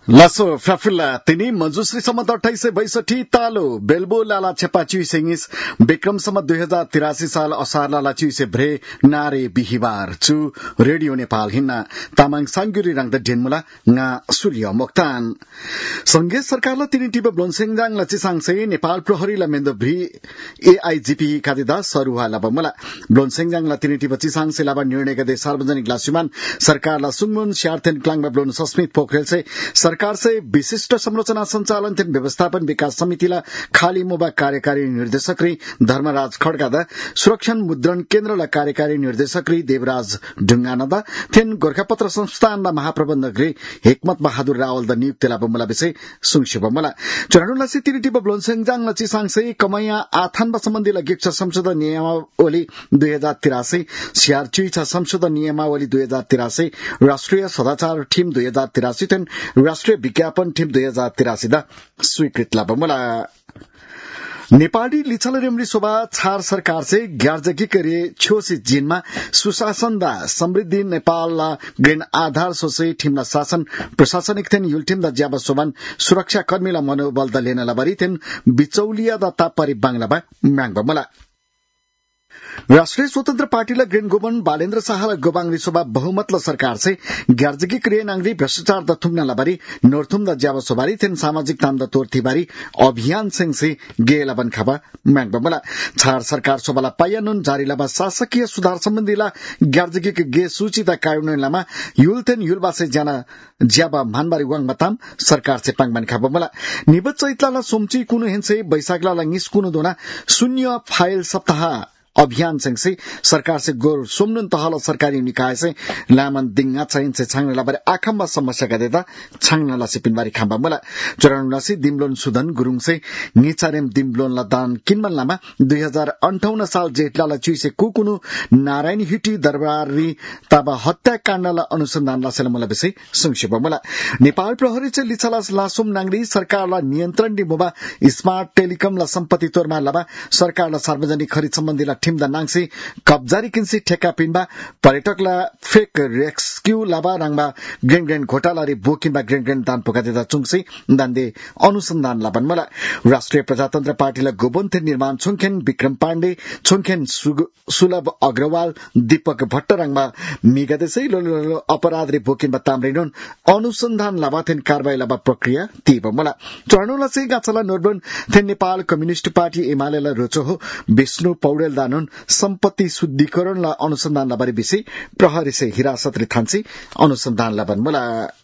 लासो फ्राफिल्ला तिनी मजुश्री सम्मत 2862 तालो बेलबो लाला छेपा च्युसेंगिस विक्रम सम्मत 2083 साल असार लाला च्युसे भ्रे नारे बिहिबार चु रेडियो नेपाल हिन्ना तामाङ सांगुरी रंग द डेनमुला nga सूर्य मोक्तान संघीय सरकारले तिनी टिप ब्लोनसेंजाङ लचिसाङसे नेपाल प्रहरी ला मेन्दो भ्री एआईजीपी खादिदा सरुहा लबमला ब्लोनसेंजाङ ला तिनी टिप चिसाङसे लाबा निर्णय गदे सार्वजनिक लासुमान सरकार ला सुङमुन श्यार्थेन क्लाङमा ब्लोन सस्मित पोखरेल से सरकार से विशिष्ट संरचना संचालन तथा व्यवस्थापन विकास समितिला खाली मोबा कार्यकारी निर्देशक री धर्मराज खड्गादा सुरक्षा मुद्रण केन्द्रला कार्यकारी निर्देशक री देवराज ढुंगानादा थेन गोरखापत्र संस्थानला महाप्रबन्धक री हेकमत बहादुर रावल द नियुक्तिला बमला विषय सुंगशिबमला चरणुला से तिरिटिब ब्लोनसेंजाङ लचिसाङसे कमैया आथानबा सम्बन्धी गिक्ष संशोधन नियमावली 2083 स्यारचुइछा संशोधन नियमावली 2083 राष्ट्रिय सदाचार टीम 2083 थेन राष्ट्रिय विज्ञापन टीम 2083 दा स्वीकृत लाबमला नेपाली लिछल रेमरी सोभा छार सरकार से ग्यारजकी करे छोसी जिनमा सुशासन दा समृद्धि नेपाल ग्रेन आधार सोसे टीमला शासन प्रशासनिक थेन युल टीम दा ज्याबा सोभन सुरक्षा कर्मीला मनोबल दा लेनला बरी थेन बिचौलिया दा तापरी बांग्लाबा म्याङबमला राष्ट्रिय स्वतन्त्र पार्टीला ग्रेन गोबन बालेन्द्र शाहला गोबाङ रिसोबा बहुमतला सरकार से ग्यारजकी क्रिया नांगरी भ्रष्टाचार द थुम्ना लबारी नोरथुम द ज्याबा सोबारी थेन सामाजिक ताम द तोरथीबारी अभियान सिंह से गेला बनखाबा म्याङबमला छार सरकार सोबाला पायानुन जारी लबा शासकीय सुधार सम्बन्धीला ग्यारजकी के गे सूची द कार्यान्वयन लमा युलथेन युलबासे जाना ज्याबा मानबारी वाङ मताम सरकार से पाङ बनखाबमला निबत चैतला सोमची कुनु हेनसे बैशाखला लंगिस कुनु दोना शून्य फाइल सप्ताह अभियान से सरकार से गोर सोमनुन तहल सरकारी निकाय से लामन दिंगा चाहिन से छांगना लाबारे आखम्बा समस्या गदेदा छांगना लासी पिनबारी खाम्बा मला चरण लासी दिमलोन सुदन गुरुङ से निचारेम दिमलोन ला दान किनमन लामा 2058 साल जेठला ला चुइसे कुकुनु नारायण हिटी दरबारी ताबा हत्याकाण्डला अनुसन्धान लासेल मला विषय संक्षेप मला नेपाल प्रहरी से लिछलास लासुम नांगरी सरकारला नियन्त्रण दिबोबा स्मार्ट टेलिकम ला सम्पत्ति तोरमा लाबा सरकारला सार्वजनिक खरिद सम्बन्धीला टीम द नांगसी कब्जारी किन्सी ठेका पिनबा पर्यटकला फेक रेस्क्यू लाबा राङबा ग्रेन घोटालारी बोकिनबा ग्रेन दान पोकादेदा चुङसी दान्दे अनुसन्धान लाबन मला राष्ट्रिय प्रजातन्त्र पार्टीला गोबन्थे निर्माण छुङखेन विक्रम पाण्डे छुङखेन सुलभ अग्रवाल दीपक भट्ट राङबा मिगदेसै लोलो अपराध रे बोकिनबा तामरेनुन अनुसन्धान लाबाथेन कारबाही लाबा प्रक्रिया तीब मला चरणुला से गाछला नोर्बन थेन नेपाल कम्युनिस्ट पार्टी एमालेला रोचो हो विष्णु पौडेल दानुन सम्पत्ति शुद्धिकरण ला अनुसन्धान लाबारे विषय प्रहरी से हिरासत रे थान्सी अनुसन्धान लाबन मला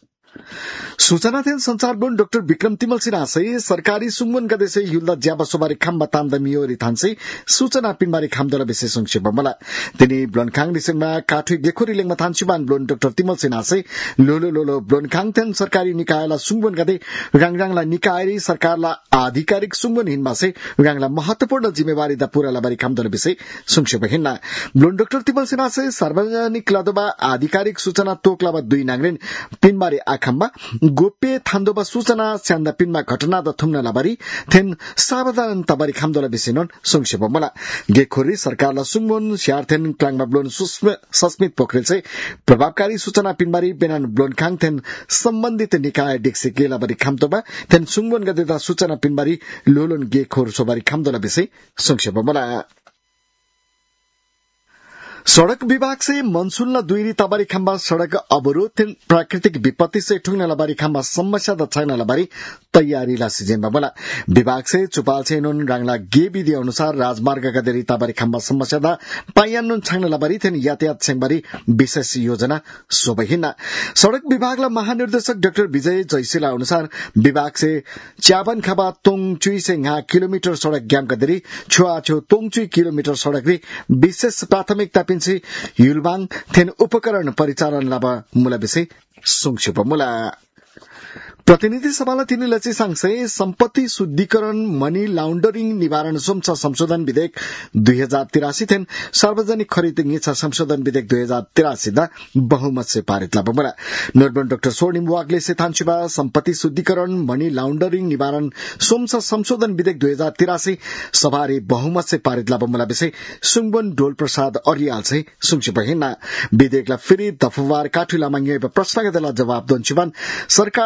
सूचना थेन संचार board doctor Bikram Timilsina से सरकारी सुंगमन गदेसे युल्दा ज्याबा सोबारी खाम्बा ताम द मियोरी थान्सी सूचना पिनबारी खामदला विशेष संक्षेप मला तिनी ब्लोनखाङ दिसेंबा काठुई गेखोरी लेङमा थान्सीबान ब्लोन डाक्टर तिमल सिन्हा से लोलो ब्लोनखाङ थेन सरकारी निकायला सुंगमन गदे राङराङला निकायरी सरकारला आधिकारिक सुंगमन हिनमा से राङला महत्वपूर्ण जिम्मेवारी द पूरा लाबारी खामदला विषय संक्षेप हिन्ना ब्लोन डाक्टर तिमल सिन्हा से सार्वजनिक लदबा आधिकारिक सूचना तोकलाबा दुई नांगरेन पिनबारी आखम्बा गोप्य थान्दोबा सूचना स्यान्दा पिनमा घटना द थुम्न लाबारी थेन सावधान तबारी खामदोला विषयन संक्षेप मला गेखोरी सरकारला सुङमोन स्यार्थेन क्लाङमा ब्लोन सस्मित पोखरेल से प्रभावकारी सूचना पिनबारी बेनान ब्लोन खाङ थेन सम्बन्धित निकाय डिक्सी गेलाबारी खामतोबा थेन सुङमोन गदेदा सूचना पिनबारी लोलोन गेखोर सोबारी खामदोला विषय संक्षेप मला सड़क विभाग से मनसून दुईरी तबारी खाम्बा सड़क अवरोध प्राकृतिक विपत्ति से ठुंगना लबारी खाम्बा समस्या द छैन लबारी तैयारी ला सिजनमा बोला विभाग से चुपाल छेनुन राङला गे विधि अनुसार राजमार्ग गदेरी तबारी खाम्बा समस्या द पायानुन छांगना लबारी थेन यातायात छेंगबारी विशेष योजना सोबहिना सड़क विभागला महानिर्देशक डाक्टर विजय जयशीला अनुसार विभाग से च्याबन खाबा तोङचुई से nga किलोमिटर सड़क ग्याम गदेरी छुआछो तोङचुई किलोमिटर सड़क रे विशेष प्राथमिकता युलबाङ थेन उपकरण परिचालन लाभ मूला विषय संक्षेप मूला प्रतिनिधि सभालाई तिनी लचिसाङसे सम्पत्ति शुद्धिकरण मनी लाउन्डरिङ निवारण सोमचा संशोधन विधेयक 2083 थेन सार्वजनिक खरिद निचा संशोधन विधेयक 2083 दा बहुमत से पारित लाबमला नोर्बन डाक्टर स्वर्णिम वागले से थान्चुबा सम्पत्ति शुद्धिकरण मनी लाउन्डरिङ निवारण सोमचा संशोधन विधेयक 2083 सभारी बहुमत से पारित लाबमला विषय सुङबन डोल प्रसाद अरियाल से सुङचिप हिन्ना विधेयकला फेरि दफवार काठुला मांगे प्रश्न गदला जवाब दन्छुबान सरकार से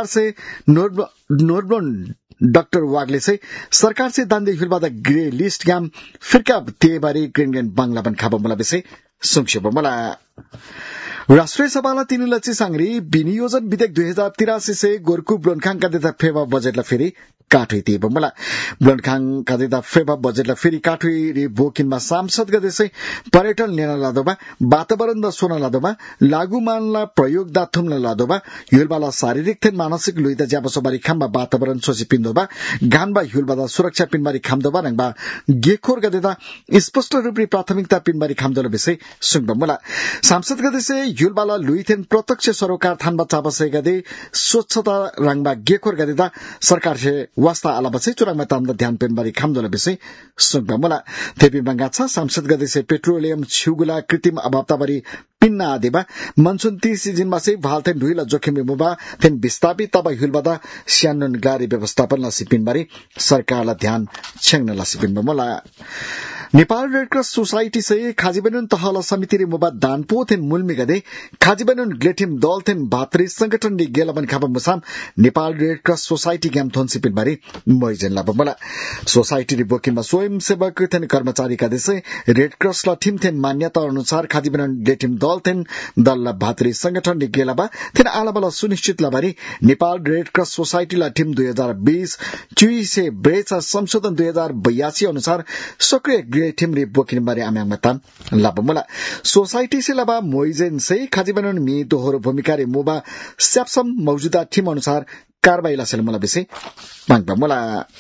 नोर्ब्लोन डाक्टर वागले से सरकार से दांदे हिलबादा ग्रे लिस्ट गाम फिरका तेबारी ग्रेन बांग्ला खाबा मला विषय संक्षेप मला राष्ट्रिय सभालाई तीन लक्षी सांग्री विनियोजन विधेयक 2083 से गोरकु ब्लोनखाङ कादेदा फेवा बजेटलाई फेरि काठुई ती बमला ब्लोनखाङ कादेदा फेवा बजेटलाई फेरि काठुई रे बोकिनमा सांसद गदेसै पर्यटन लेन लादोबा वातावरण द सोना लादोबा लागू मानला प्रयोग दा थुम्न लादोबा युलबाला शारीरिक थेन मानसिक लुइदा ज्याबसोबारी खामबा वातावरण सोसी पिन्दोबा गानबा युलबादा सुरक्षा पिनबारी खामदोबा नङबा गेखोर गदेदा स्पष्ट रूपले प्राथमिकता पिनबारी खामदोला विषय सुङबमला सांसद गदेसै युलबाला लुइथेन प्रत्यक्ष सरोकार थानबा चाबसै गदे स्वच्छता रङबा गेखोर गदेदा सरकार से वास्ता आलाबसै चुराङमा तामदा ध्यान पेनबारी खामदोला विषय सुङबमला थेपि बंगाछा सांसद गदेसै पेट्रोलियम छिउगुला कृत्रिम अभावताबारी पिन्ना आदिबा मनसुन 30 सिजनमा से भालथेन ढुइला जोखिम रिमुबा थेन विस्थापित तब हिलबादा स्यानन गारी व्यवस्थापन ला सिपिनबारी सरकारला ध्यान छेंगन ला सिपिनबमला नेपाल रेडक्रॉस सोसाइटी से खाजिबेनुन तहला समिति रे मुबा दानपो थेन मुलमी गदे खाजिबेनुन ग्लेटिम दल थेन भातरी संगठन रि गेलबन खाबा मुसाम नेपाल रेडक्रॉस सोसाइटी ग्याम थोन सिपिनबारी मोइजन लाबमला सोसाइटी रि बोकिमा स्वयंसेवक थेन कर्मचारी का देसे रेडक्रॉस ला टीम थेन मान्यता अनुसार खाजिबेनुन ग्लेटिम दल थेन दलला भातरी संगठन रि गेलबा थेन आलाबला सुनिश्चित लाबारी नेपाल रेडक्रॉस सोसाइटी ला टीम 2020 चुई से ब्रेचा संशोधन 2082 अनुसार सक्रिय टीम रे बोकिन बारे आम्याङ मताम लाबमला सोसाइटी से लबा मोइजेन से खाजिबेनुन मी दोहोरो भूमिका रे मोबा स्यापसम मौजूदा टीम अनुसार कारबाही लासेल मला विषय मांगबमला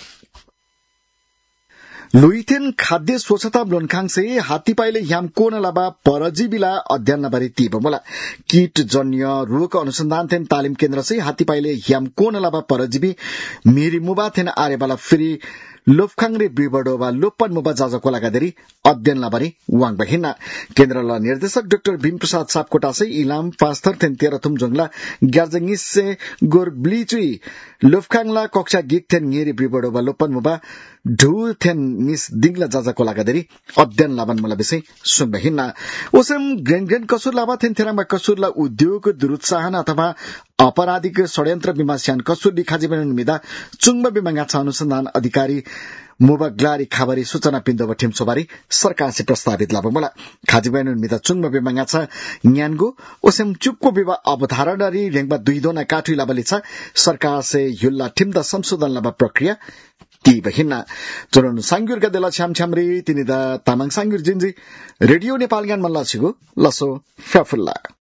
लुइथेन खाद्य स्वच्छता ब्लोनखाङ से हात्तीपाइले ह्याम कोन लाबा परजीविला अध्ययन नबारी तीबमला कीट जन्य रोग अनुसंधान थेन तालिम केन्द्र से हात्तीपाइले ह्याम कोन लाबा परजीवी मेरी मुबा थेन आरेबाला फेरि लोफखाङरे बिबडोबा लोपन मुबा जाजको लगादेरी अध्ययन लाबारी वाङ बहिना केन्द्रला निर्देशक डाक्टर भीम प्रसाद सापकोटा से इलाम पास्थर थेन तेरथुम जोंगला ग्यार्जंगिस से गोरब्लीचुई लोफखाङला कक्षा गिक थेन ङेरी बिबडोबा लोपन मुबा ढु थेन मिस दिंगला जाजको लगादेरी अध्ययन लाबन मला विषय सुन बहिना ओसम ग्रेन कसुर लाबा थेन थेरामा कसुरला उद्योग दुरुत्साहन अथवा अपराधिक षड्यन्त्र विमर्शन कसुर खाजिबेनुन मिदा चुङबा विमंगाछा अनुसन्धान अधिकारी मुबा ग्लारी खाबारी सूचना पिन्दोबा टिम सोबारी सरकार से प्रस्तावित लाबमला खाजिबेनुन मिदा चुङबा विमंगाछा न्यानगो ओसम चुपको विवा अवधारणा रि रेंगबा दुई दोना काठुई लाबलिछा सरकार से युल्ला टिम द संशोधन लाबा प्रक्रिया ती बहिना चुरन सांगुर गदेला छ्यामछ्यामरी तिनीदा तामाङ सांगुर जिन्जी रेडियो नेपाल ज्ञान मल्ला छिगो लसो फ्याफुल्ला